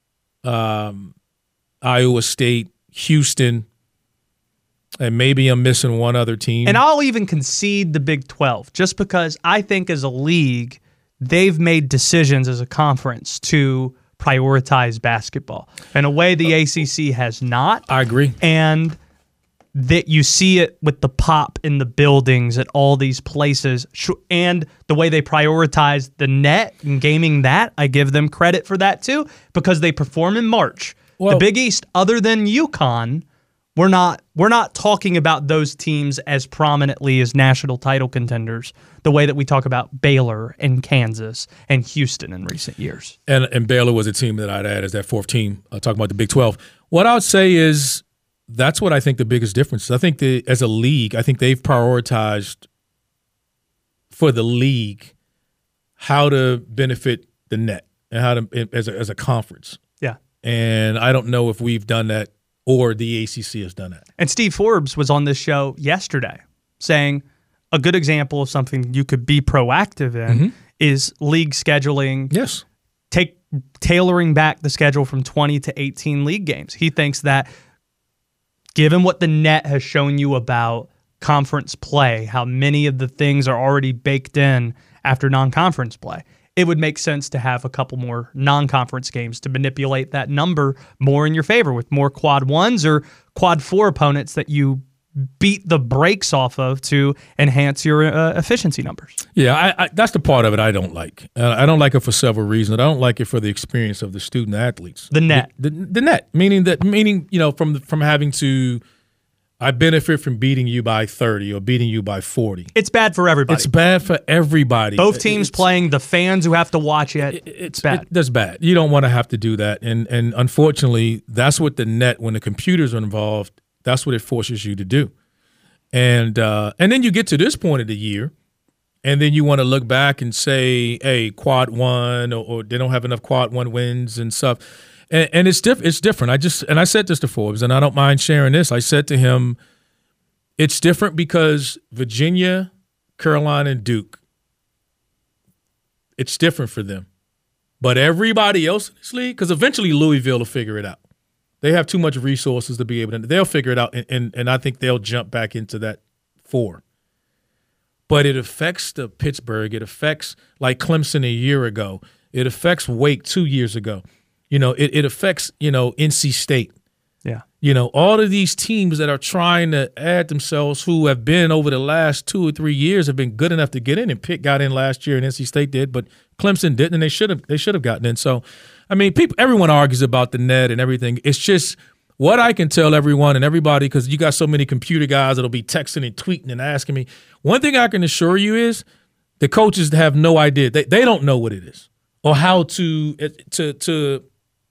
um, Iowa State, Houston, and maybe I'm missing one other team. And I'll even concede the Big twelve just because I think as a league, they've made decisions as a conference to prioritize basketball in a way the A C C has not. I agree. And that you see it with the pop in the buildings at all these places Sh- and the way they prioritize the net and gaming that. I give them credit for that too because they perform in March. Well- the Big East, other than UConn, we're not we're not talking about those teams as prominently as national title contenders the way that we talk about Baylor and Kansas and Houston in recent years. And and Baylor was a team that I'd add as that fourth team. Uh, talking about the Big twelve. What I would say is that's what I think the biggest difference is. I think the, as a league, I think they've prioritized for the league how to benefit the net and how to as a, as a conference. Yeah. And I don't know if we've done that or the A C C has done that. And Steve Forbes was on this show yesterday saying a good example of something you could be proactive in Mm-hmm. is league scheduling. Yes. Take tailoring back the schedule from twenty to eighteen league games. He thinks that given what the net has shown you about conference play, how many of the things are already baked in after non-conference play, it would make sense to have a couple more non-conference games to manipulate that number more in your favor with more quad ones or quad four opponents that you beat the brakes off of to enhance your uh, efficiency numbers. Yeah, I, I, that's the part of it I don't like. Uh, I don't like it for several reasons. I don't like it for the experience of the student athletes. The net, the, the, the net, meaning that, meaning you know, from from having to, I benefit from beating you by thirty or beating you by forty. It's bad for everybody. It's bad for everybody. Both teams it's, playing, the fans who have to watch it. It's bad. It, that's bad. You don't want to have to do that, and and unfortunately, that's what the net, when the computers are involved, that's what it forces you to do. And uh, and then you get to this point of the year, and then you want to look back and say, hey, quad one, or, or they don't have enough quad one wins and stuff. And, and it's diff- It's different. I just and I said this to Forbes, and I don't mind sharing this. I said to him, it's different because Virginia, Carolina, and Duke, it's different for them. But everybody else in this league, because eventually Louisville will figure it out. They have too much resources to be able to. They'll figure it out, and, and, and I think they'll jump back into that four. But it affects the Pittsburgh. It affects, like Clemson a year ago. It affects Wake two years ago. You know, it, it affects, you know, N C State. Yeah. You know, all of these teams that are trying to add themselves, who have been over the last two or three years, have been good enough to get in. And Pitt got in last year, and N C State did, but Clemson didn't, and they should have. They should have gotten in. So, I mean, people, everyone argues about the net and everything. It's just what I can tell everyone and everybody, because you got so many computer guys that'll be texting and tweeting and asking me. One thing I can assure you is the coaches have no idea. They they don't know what it is or how to to to.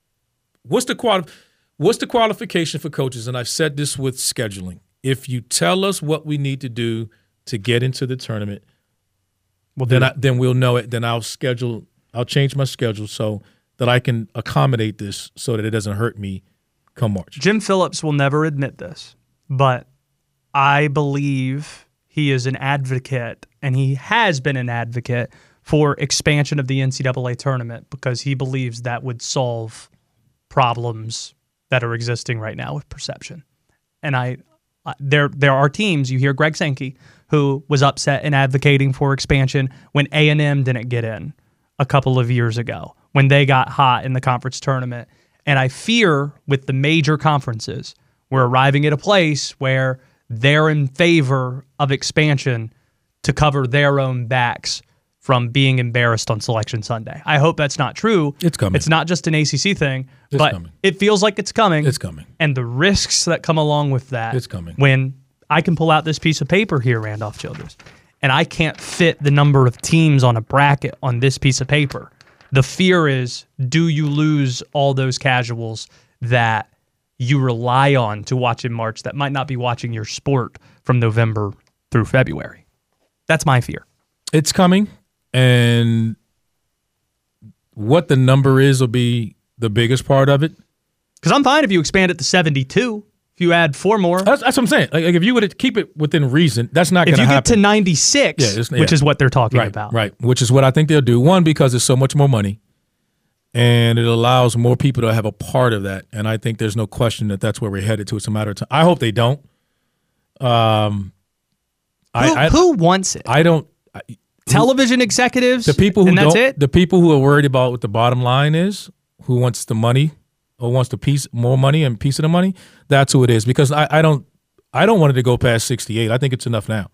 What's the quali- What's the qualification for coaches? And I've said this with scheduling. If you tell us what we need to do to get into the tournament, well, then I, then we'll know it. Then I'll schedule. I'll change my schedule so that I can accommodate this so that it doesn't hurt me come March. Jim Phillips will never admit this, but I believe he is an advocate, and he has been an advocate for expansion of the N C double A tournament because he believes that would solve problems that are existing right now with perception. And I, there there are teams, you hear Greg Sankey, who was upset and advocating for expansion when A and M didn't get in a couple of years ago, when they got hot in the conference tournament. And I fear with the major conferences, we're arriving at a place where they're in favor of expansion to cover their own backs from being embarrassed on Selection Sunday. I hope that's not true. It's coming. It's not just an A C C thing, It's but coming. it feels like it's coming. It's coming. And the risks that come along with that. It's coming. When I can pull out this piece of paper here, Randolph Childress, and I can't fit the number of teams on a bracket on this piece of paper. The fear is, do you lose all those casuals that you rely on to watch in March that might not be watching your sport from November through February? That's my fear. It's coming, and what the number is will be the biggest part of it. Because I'm fine if you expand it to seventy-two. If you add four more. That's, that's what I'm saying. Like, like if you would keep it within reason, that's not going to happen. If you get to ninety-six, yeah, yeah. which is what they're talking right, about. Right, which is what I think they'll do. One, because it's so much more money, and it allows more people to have a part of that. And I think there's no question that that's where we're headed to. It's a matter of time. I hope they don't. Um, Who, I, I, who wants it? I don't. I, Television executives? The people who and that's don't, it? The people who are worried about what the bottom line is, who wants the money or wants the piece more money and piece of the money, that's who it is. Because I, I don't I don't want it to go past sixty-eight. I think it's enough now.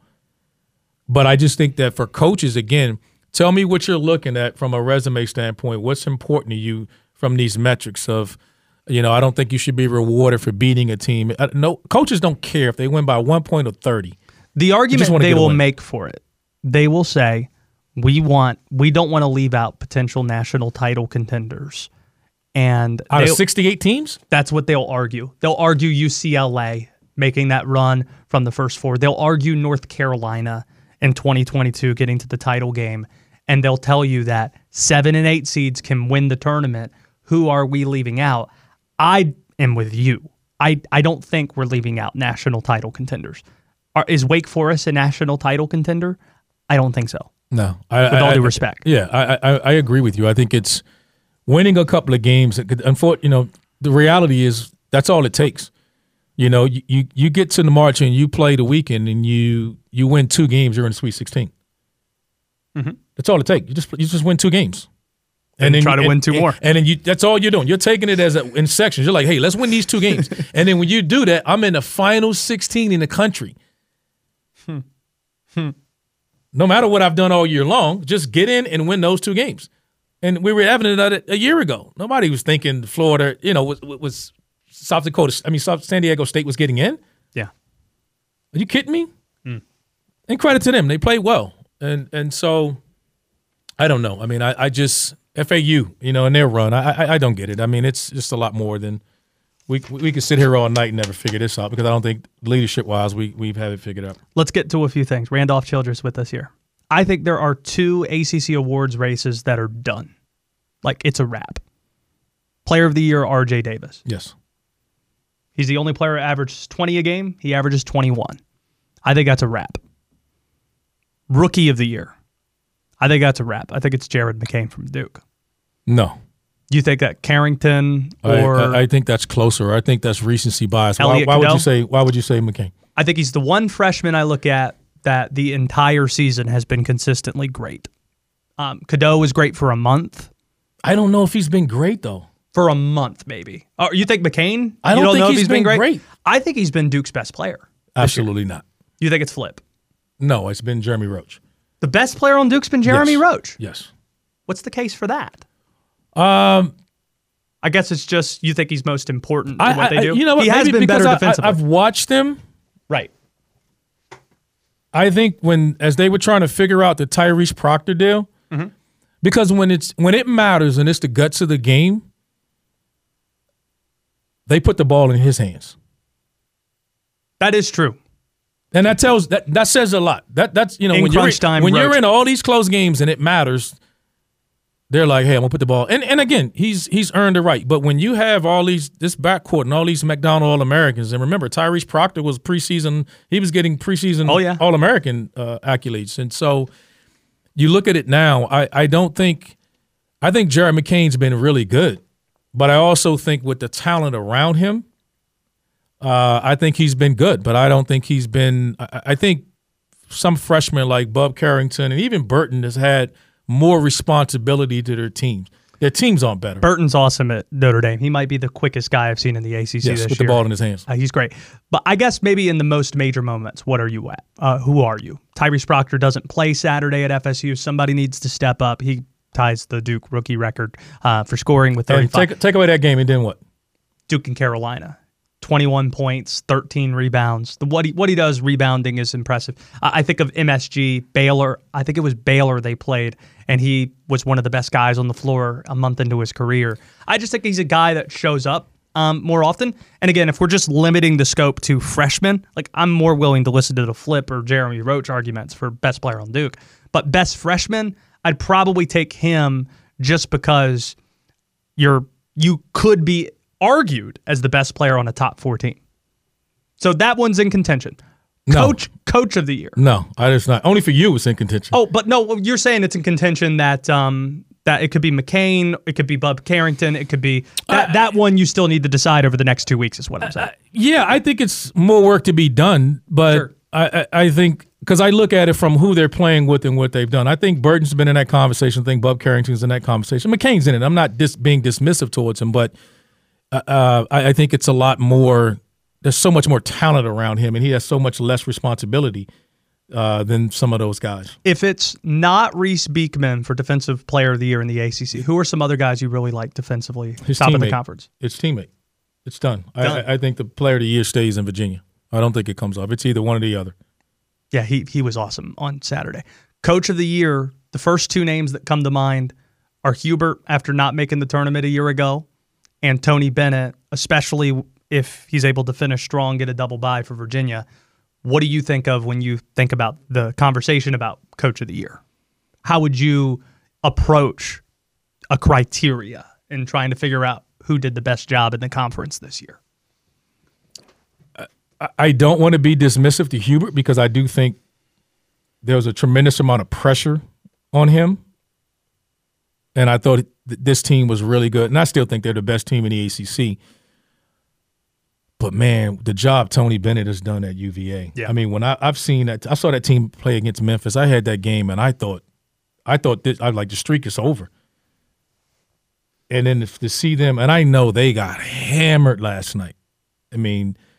But I just think that for coaches, again, tell me what you're looking at from a resume standpoint. What's important to you from these metrics of, you know, I don't think you should be rewarded for beating a team. No, coaches don't care if they win by one point or thirty. The argument they will make for it, they will say, we want, we don't want to leave out potential national title contenders. And out of sixty-eight teams? That's what they'll argue. They'll argue U C L A making that run from the first four. They'll argue North Carolina in twenty twenty-two getting to the title game. And they'll tell you that seven and eight seeds can win the tournament. Who are we leaving out? I am with you. I, I don't think we're leaving out national title contenders. Are, is Wake Forest a national title contender? I don't think so. No. I, with I, all due I, respect. Yeah, I, I I agree with you. I think it's winning a couple of games. Unfortunately, you know, the reality is that's all it takes. You know, you, you, you get to the March and you play the weekend and you you win two games, you're in the Sweet sixteen. Mm-hmm. That's all it takes. You just you just win two games. And, and then try to and, win two and, more. And then you that's all you're doing. You're taking it as a, in sections. You're like, hey, let's win these two games. And then when you do that, I'm in the final sixteen in the country. Hmm. Hmm. No matter what I've done all year long, just get in and win those two games. And we were evident of it a year ago. Nobody was thinking Florida, you know, was, was South Dakota, I mean, South, San Diego State was getting in. Yeah. Are you kidding me? Mm. And credit to them. They played well. And and so, I don't know. I mean, I, I just, F A U, you know, in their run, I, I I don't get it. I mean, it's just a lot more than, we we could sit here all night and never figure this out because I don't think leadership-wise we, we've had it figured out. Let's get to a few things. Randolph Childress with us here. I think there are two A C C awards races that are done. Like, it's a wrap. Player of the Year, R J Davis. Yes. He's the only player who averages twenty a game. He averages twenty-one. I think that's a wrap. Rookie of the Year. I think that's a wrap. I think it's Jared McCain from Duke. No. You think that Carrington or... I, I, I think that's closer. I think that's recency bias. Why, Elliot why would Cadeau? you say Why would you say McCain? I think he's the one freshman I look at that the entire season has been consistently great. Um, Cadeau was great for a month. I don't know if he's been great, though. For a month, maybe. Oh, you think McCain? I don't, you don't think know he's if he's been, been great? great. I think he's been Duke's best player. Absolutely not. You think it's flip? No, it's been Jeremy Roach. The best player on Duke's been Jeremy yes. Roach? Yes. What's the case for that? Um, I guess it's just you think he's most important I, in what I, they do? You know what? He has Maybe been because better I, defensively. I, I've watched them. Right. I think when as they were trying to figure out the Tyrese Proctor deal, mm-hmm. because when it's when it matters and it's the guts of the game, they put the ball in his hands. That is true. And that tells that that says a lot. That that's you know in when you're crunch time, when Roach. you're in all these close games and it matters, they're like, hey, I'm gonna put the ball. And and again, he's he's earned the right. But when you have all these this backcourt and all these McDonald All Americans, and remember Tyrese Proctor was preseason, he was getting preseason oh, yeah. All American uh, accolades. And so you look at it now, I, I don't think I think Jared McCain's been really good. But I also think with the talent around him, Uh, I think he's been good, but I don't think he's been I, I think some freshmen like Bub Carrington and even Burton has had more responsibility to their teams. Their teams aren't better. Burton's awesome at Notre Dame. He might be the quickest guy I've seen in the A C C yes, this with year. the ball in his hands. Uh, he's great. But I guess maybe in the most major moments, what are you at? Uh, who are you? Tyrese Proctor doesn't play Saturday at F S U. Somebody needs to step up. He ties the Duke rookie record uh, for scoring with thirty-five. Take, take away that game and then what? Duke and Carolina. twenty-one points, thirteen rebounds. The, what he what he does rebounding is impressive. I, I think of M S G, Baylor. I think it was Baylor they played, and he was one of the best guys on the floor a month into his career. I just think he's a guy that shows up um, more often. And again, if we're just limiting the scope to freshmen, like I'm more willing to listen to the Flip or Jeremy Roach arguments for best player on Duke. But best freshman, I'd probably take him just because you're you could be argued as the best player on a top four team. So that one's in contention. No. Coach Coach of the year. No, I just not. Only for you it's in contention. Oh, but no, you're saying it's in contention that um, that it could be McCain, it could be Bub Carrington, it could be that, uh, that one you still need to decide over the next two weeks is what I'm saying. Uh, yeah, I think it's more work to be done, but sure. I, I, I think because I look at it from who they're playing with and what they've done. I think Burton's been in that conversation. I think Bub Carrington's in that conversation. McCain's in it. I'm not dis- being dismissive towards him, but uh, uh, I, I think it's a lot more. There's so much more talent around him, and he has so much less responsibility uh, than some of those guys. If it's not Reese Beekman for Defensive Player of the Year in the A C C, who are some other guys you really like defensively? His top teammate. of the conference. It's teammate. It's done. done. I, I think the Player of the Year stays in Virginia. I don't think it comes off. It's either one or the other. Yeah, he he was awesome on Saturday. Coach of the Year, the first two names that come to mind are Hubert after not making the tournament a year ago, and Tony Bennett, especially if he's able to finish strong, get a double bye for Virginia. What do you think of when you think about the conversation about Coach of the Year? How would you approach a criteria in trying to figure out who did the best job in the conference this year? I don't want to be dismissive to Hubert because I do think there was a tremendous amount of pressure on him. And I thought th- this team was really good. And I still think they're the best team in the A C C. But, man, the job Tony Bennett has done at U V A. Yeah. I mean, when I, I've seen that – I saw that team play against Memphis. I had that game, and I thought I thought this, I like the streak is over. And then to, to see them – and I know they got hammered last night. I mean –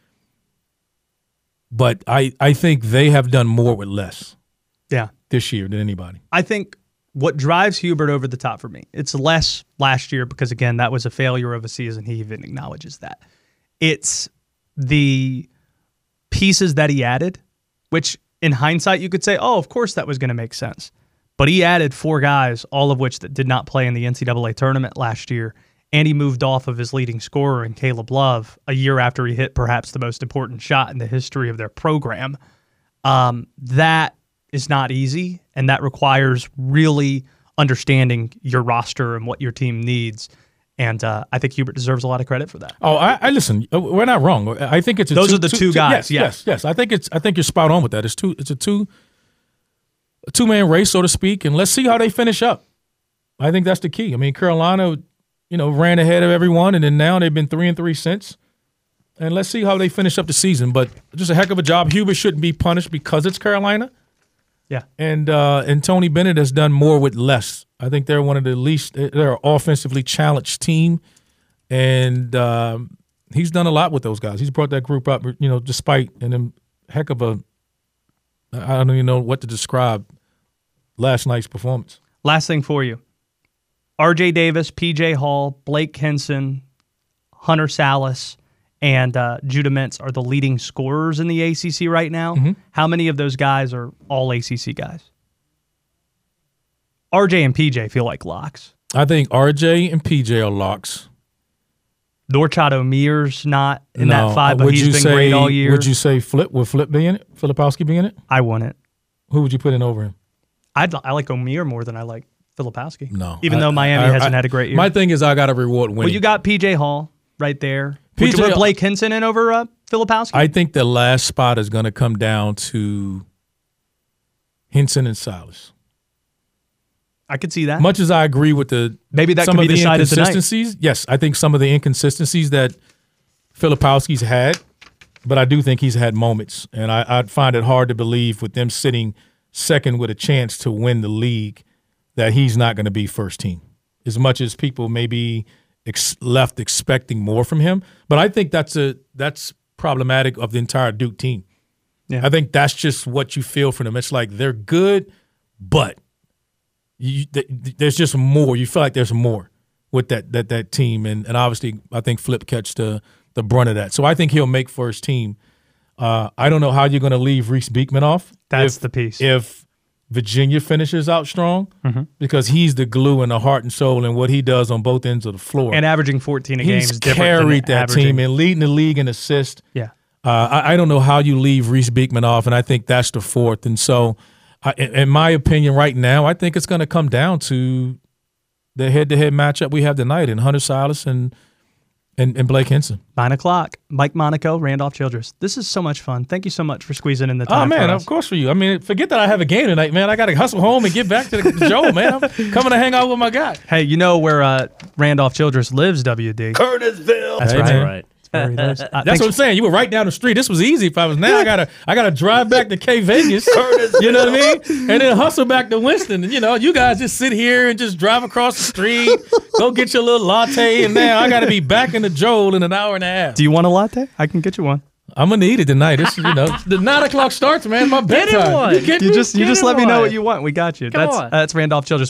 But I, I think they have done more with less yeah. this year than anybody. I think what drives Hubert over the top for me, it's less last year because, again, that was a failure of a season. He even acknowledges that. It's the pieces that he added, which in hindsight you could say, oh, of course that was going to make sense. But he added four guys, all of which that did not play in the N C double A tournament last year, and he moved off of his leading scorer in Caleb Love a year after he hit perhaps the most important shot in the history of their program. Um, that is not easy, and that requires really understanding your roster and what your team needs. And uh, I think Hubert deserves a lot of credit for that. Oh, I, I listen. We're not wrong. I think it's a those two, are the two, two guys. Yes, yes, yes. I think it's. I think you're spot on with that. It's two. It's a two. A two man race, so to speak, and let's see how they finish up. I think that's the key. I mean, Carolina, you know, ran ahead of everyone, and then now they've been three and three since. And let's see how they finish up the season. But just a heck of a job. Hubert shouldn't be punished because it's Carolina. Yeah. And uh, and Tony Bennett has done more with less. I think they're one of the least, they're an offensively challenged team. And um, he's done a lot with those guys. He's brought that group up, you know, despite and then heck of a, I don't even know what to describe last night's performance. Last thing for you. R J Davis, P J Hall, Blake Henson, Hunter Salas, and uh, Judah Mintz are the leading scorers in the A C C right now. Mm-hmm. How many of those guys are all A C C guys? R J and P J feel like locks. I think R J and P J are locks. Norchad Omir's not in no. that five, but would he's you been say, great all year. Would you say Flip? Would Flip be in it? Filipowski be in it? I wouldn't. Who would you put in over him? I'd, I like Omir more than I like Filipowski. No. Even I, though Miami I, hasn't I, had a great year. My thing is I got to reward winning. Well, you got P J Hall right there. P J Would you put Blake Henson in over uh, Filipowski? I think the last spot is going to come down to Henson and Silas. I could see that. Much as I agree with the maybe that some could of be the decided inconsistencies. tonight. Yes, I think some of the inconsistencies that Filipowski's had, but I do think he's had moments, and I, I'd find it hard to believe with them sitting second with a chance to win the league that he's not going to be first team. As much as people may be ex- left expecting more from him, but I think that's a that's problematic of the entire Duke team. Yeah. I think that's just what you feel from them. It's like they're good, but you, th- there's just more. You feel like there's more with that that that team, and and obviously I think Flip catch the the brunt of that. So I think he'll make first team. Uh, I don't know how you're going to leave Reese Beekman off. That's if, the piece. If Virginia finishes out strong, mm-hmm. because he's the glue and the heart and soul and what he does on both ends of the floor. And averaging fourteen a game he's is different carried than that averaging. team and leading the league in assists. Yeah. Uh, I, I don't know how you leave Reese Beekman off, and I think that's the fourth. And so I, in, in my opinion, right now, I think it's going to come down to the head-to-head matchup we have tonight in Hunter Silas and and, and Blake Henson. Nine o'clock. Mike Monaco, Randolph Childress. This is so much fun. Thank you so much for squeezing in the time. Oh man, for us. of course for you. I mean, forget that I have a game tonight, man. I got to hustle home and get back to the Joe, man. I'm coming to hang out with my guy. Hey, you know where uh, Randolph Childress lives, W D? Curtisville. That's Hey, right. man. Right. That's where he lives. Uh, That's thanks- what I'm saying. You were right down the street. This was easy. If I was now, I gotta, I gotta drive back to K Vegas. You know what I mean? And then hustle back to Winston. And you know, you guys just sit here and just drive across the street, go get your little latte, and now I gotta be back in the Joel in an hour and a half. Do you want a latte? I can get you one. I'm gonna need it tonight. This, you know, the nine o'clock starts, man. My Get him bedtime. one. You kidding You me? just you Get just him let me know one. what you want. We got you. Come that's on. that's Randolph Childress.